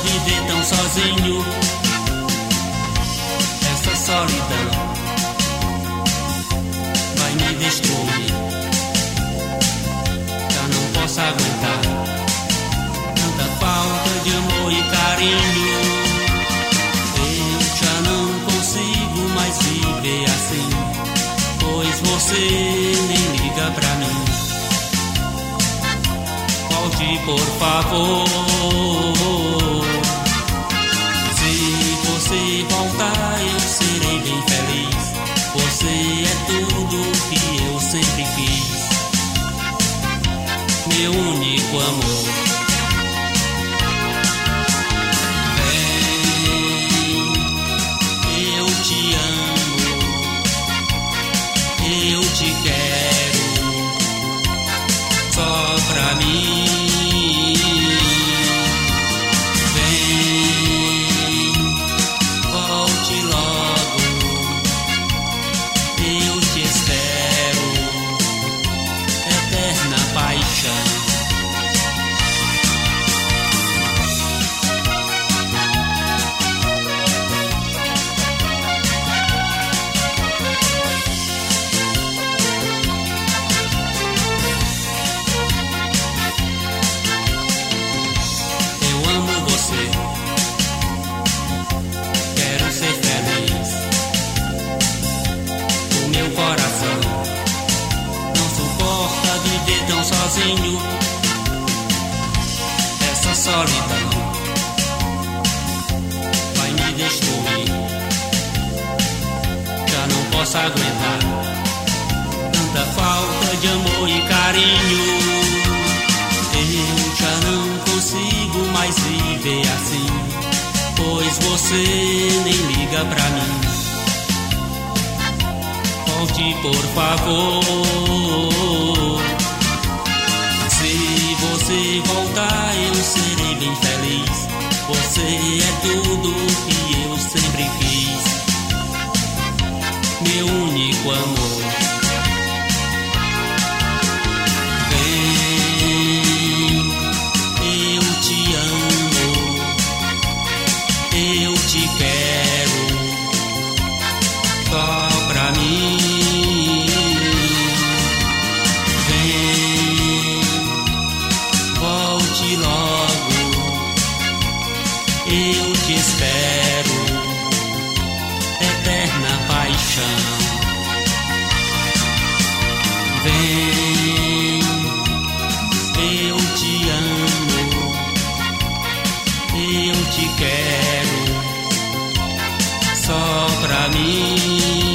viver tão sozinho. Essa solidão vai me destruir. Já não posso aguentar tanta falta de amor e carinho. Eu já não consigo mais viver assim, pois você nem liga pra mim. Volte, por favor. Se você voltar, eu serei bem feliz. Você é tudo que eu sempre quis, meu único amor. Vem, eu te amo, eu te quero, só pra mim. Sozinho, essa solidão vai me destruir. Já não posso aguentar tanta falta de amor e carinho. Eu já não consigo mais viver assim, pois você nem liga pra mim. Volte, por favor. Se você voltar, eu serei bem feliz. Você é tudo que eu sempre quis, meu único amor. Vem, eu te amo, eu te quero, só pra mim. Logo, eu te espero, eterna paixão. Vem, eu te amo, eu te quero, só pra mim.